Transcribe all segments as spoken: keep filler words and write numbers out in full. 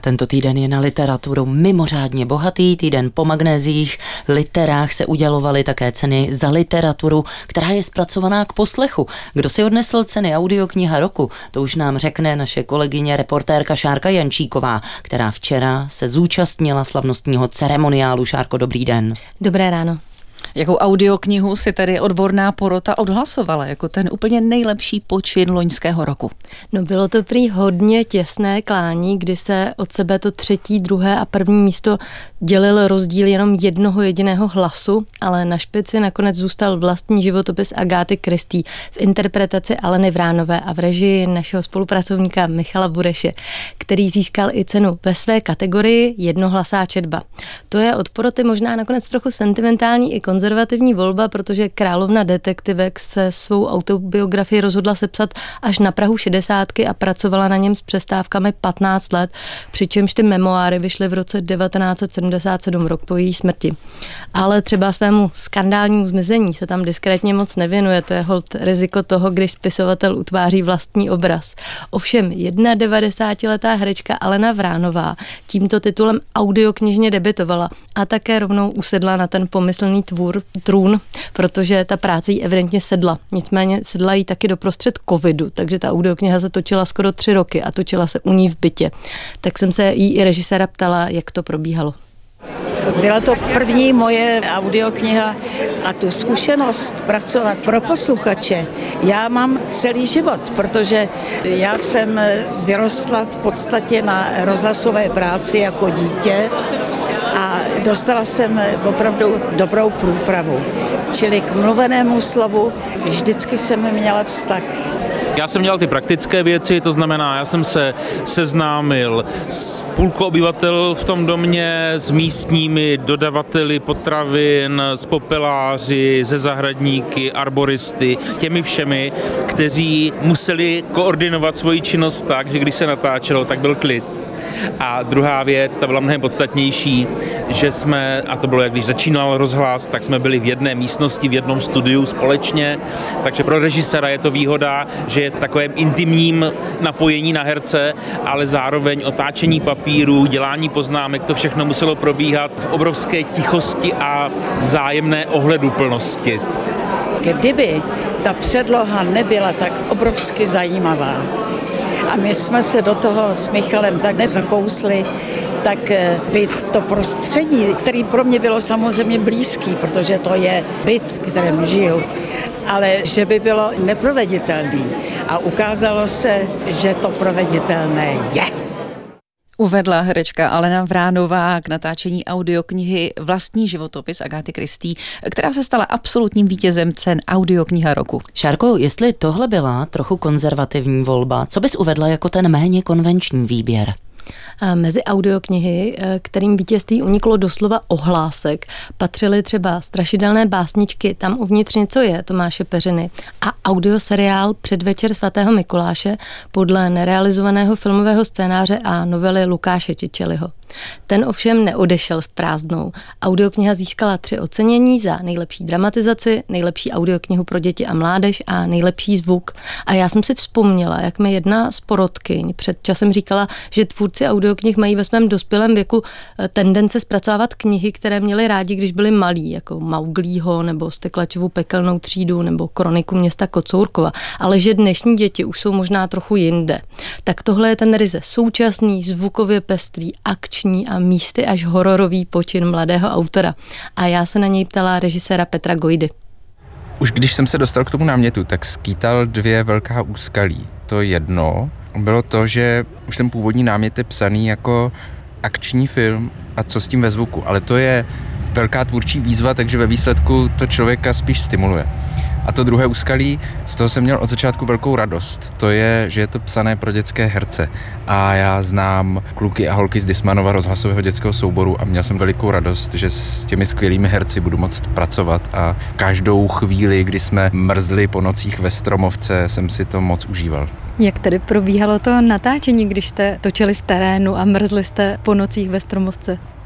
Tento týden je na literaturu mimořádně bohatý, týden po magnéziích, literách se udělovaly také ceny za literaturu, která je zpracovaná k poslechu. Kdo si odnesl ceny Audiokniha roku, to už nám řekne naše kolegyně reportérka Šárka Jančíková, která včera se zúčastnila slavnostního ceremoniálu. Šárko, dobrý den. Dobré ráno. Jakou audioknihu si tedy odborná porota odhlasovala jako ten úplně nejlepší počin loňského roku? No bylo to prý hodně těsné klání, kdy se od sebe to třetí, druhé a první místo dělil rozdíl jenom jednoho jediného hlasu, ale na špici nakonec zůstal vlastní životopis Agáty Christie v interpretaci Aleny Vránové a v režii našeho spolupracovníka Michala Bureše, který získal i cenu ve své kategorii jednohlasá četba. To je od poroty možná nakonec trochu sentimentální i konzervativní volba, protože královna detektivek se svou autobiografii rozhodla sepsat až na prahu šedesátky a pracovala na něm s přestávkami patnáct let, přičemž ty memoáry vyšly v roce devatenáct set sedmdesát sedm, rok po její smrti. Ale třeba svému skandálnímu zmizení se tam diskrétně moc nevěnuje, to je holt riziko toho, když spisovatel utváří vlastní obraz. Ovšem devadesátiletá herečka Alena Vránová tímto titulem audioknižně debitovala a také rovnou usedla na ten pomyslný tvůr, trůn, protože ta práce jí evidentně sedla. Nicméně sedla jí taky doprostřed covidu, takže ta audiokniha se točila skoro tři roky a točila se u ní v bytě. Tak jsem se jí i režiséra ptala, jak to probíhalo. Byla to první moje audiokniha a tu zkušenost pracovat pro posluchače já mám celý život, protože já jsem vyrostla v podstatě na rozhlasové práci jako dítě a dostala jsem opravdu dobrou průpravu. Čili k mluvenému slovu vždycky jsem měla vztah. Já jsem dělal ty praktické věci, to znamená, já jsem se seznámil s půlkou obyvatel v tom domě, s místními dodavateli potravin, s popeláři, se zahradníky, arboristy, těmi všemi, kteří museli koordinovat svoji činnost tak, že když se natáčelo, tak byl klid. A druhá věc, ta byla mnohem podstatnější, že jsme, a to bylo, jak když začínal rozhlas, tak jsme byli v jedné místnosti, v jednom studiu společně, takže pro režiséra je to výhoda, že je v takovém intimním napojení na herce, ale zároveň otáčení papíru, dělání poznámek, to všechno muselo probíhat v obrovské tichosti a vzájemné ohleduplnosti. Kdyby ta předloha nebyla tak obrovsky zajímavá, a my jsme se do toho s Michalem tak nezakousli, tak by to prostředí, který pro mě bylo samozřejmě blízký, protože to je byt, v kterém žiju, ale že by bylo neproveditelný. A ukázalo se, že to proveditelné je. Uvedla herečka Alena Vránová k natáčení audioknihy Vlastní životopis Agáty Christie, která se stala absolutním vítězem cen Audiokniha roku. Šárko, jestli tohle byla trochu konzervativní volba, co bys uvedla jako ten méně konvenční výběr? Mezi audioknihy, kterým vítězství uniklo doslova ohlásek, patřily třeba Strašidelné básničky Tam uvnitř něco je Tomáše Peřiny a audioseriál Předvečer svatého Mikuláše podle nerealizovaného filmového scénáře a novely Lukáše Čičeliho. Ten ovšem neodešel s prázdnou. Audiokniha získala tři ocenění za nejlepší dramatizaci, nejlepší audioknihu pro děti a mládež a nejlepší zvuk. A já jsem si vzpomněla, jak mi jedna z porotkyň před časem říkala, že tvůrci audioknih mají ve svém dospělém věku tendence zpracovávat knihy, které měli rádi, když byli malí, jako Mauglího nebo Steklačovu pekelnou třídu nebo Kroniku města Kocourkova, ale že dnešní děti už jsou možná trochu jinde. Tak tohle je ten ryze současný, zvukově pestrý, akční a místy až hororový počin mladého autora. A já se na něj ptala režiséra Petra Gojdy. Už když jsem se dostal k tomu námětu, tak skýtal dvě velká úskalí. To jedno bylo to, že už ten původní námět je psaný jako akční film a co s tím ve zvuku, ale to je velká tvůrčí výzva, takže ve výsledku to člověka spíš stimuluje. A to druhé úskalí, z toho jsem měl od začátku velkou radost. To je, že je to psané pro dětské herce. A já znám kluky a holky z Dismanova rozhlasového dětského souboru a měl jsem velikou radost, že s těmi skvělými herci budu moct pracovat a každou chvíli, kdy jsme mrzli po nocích ve Stromovce, jsem si to moc užíval. Jak tedy probíhalo to natáčení, když jste točili v terénu a mrzli jste po nocích ve Stromovce?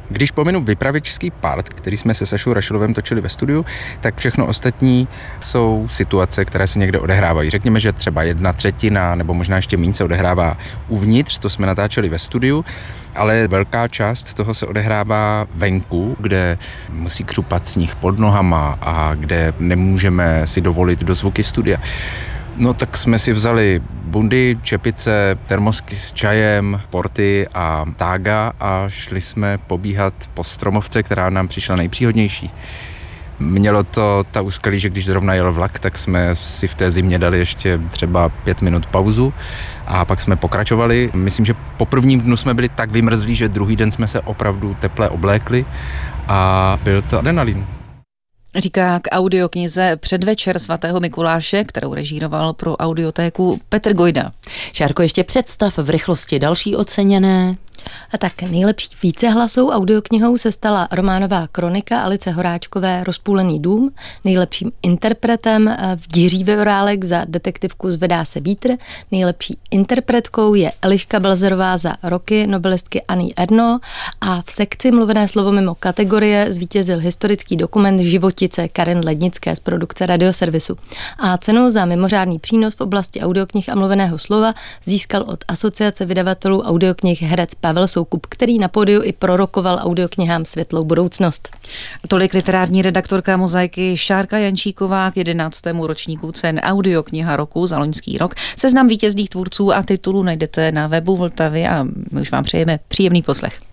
Když pominu vypravěčský part, který jsme se Sašou Rašilovem točili ve studiu, tak všechno ostatní jsou situace, které se někde odehrávají. Řekněme, že třeba jedna třetina nebo možná ještě méně se odehrává uvnitř, to jsme natáčeli ve studiu, ale velká část toho se odehrává venku, kde musí křupat sníh pod nohama a kde nemůžeme si dovolit dozvuky studia. No tak jsme si vzali bundy, čepice, termosky s čajem, porty a tága a šli jsme pobíhat po stromovce, která nám přišla nejpříhodnější. Mělo to ta úskalí, že když zrovna jel vlak, tak jsme si v té zimě dali ještě třeba pět minut pauzu a pak jsme pokračovali. Myslím, že po prvním dnu jsme byli tak vymrzlí, že druhý den jsme se opravdu teple oblékli a byl to adrenalin. Říká k audioknize Předvečer svatého Mikuláše, kterou režíroval pro Audiotéku Petr Gojda. Šárko, ještě představ v rychlosti další oceněné. A tak nejlepší vícehlasou audioknihou se stala románová kronika Alice Horáčkové Rozpůlený dům, nejlepším interpretem v Jiří Vevorálek za detektivku Zvedá se vítr, nejlepší interpretkou je Eliška Belzerová za Roky nobelistky Annie Ernaux a v sekci Mluvené slovo mimo kategorie zvítězil historický dokument Životice Karen Lednické z produkce Radioservisu. A cenu za mimořádný přínos v oblasti audioknih a mluveného slova získal od Asociace vydavatelů audioknih herec Pavel Soukup, který na pódiu i prorokoval audioknihám světlou budoucnost. Tolik literární redaktorka Mozaiky Šárka Jančíková k jedenáctému ročníku cen Audiokniha roku za loňský rok. Seznam vítězných tvůrců a titulů najdete na webu Vltavy a my už vám přejeme příjemný poslech.